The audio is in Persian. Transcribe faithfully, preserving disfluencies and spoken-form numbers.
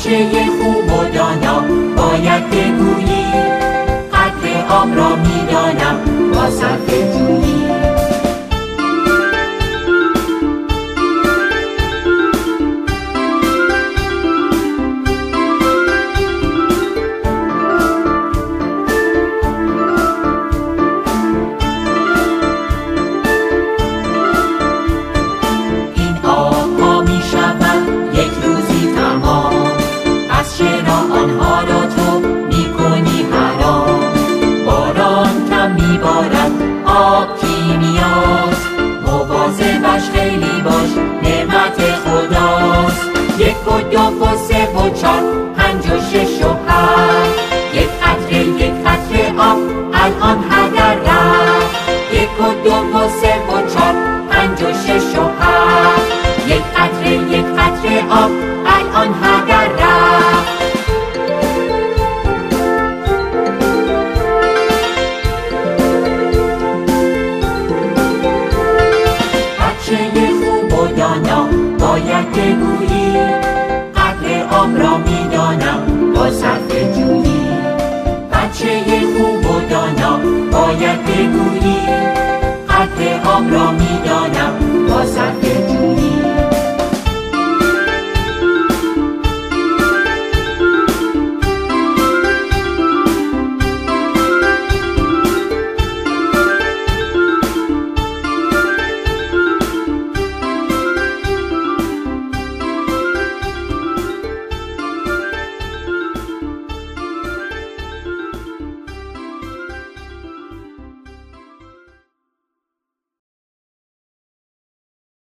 بچه خوب و دانا باید بگویی قدر آب را میدانم با صرفه جویی. آب کیمیاست، مواظبش خیلی باش، نعمت خداست. یک و دو و سه و چار، پنج و شش و هفت، یک قطره یک قطره آب الان هدر رفت. یک و دو و سه و چار، پنج و شش و هفت، یک قطره یک قطره آب الان هدر رفت. باید بگویی قدر آب را میدانم با صرفه جویی. بچه خوب و دانا باید بگویی قدر آب را میدانم با صرفه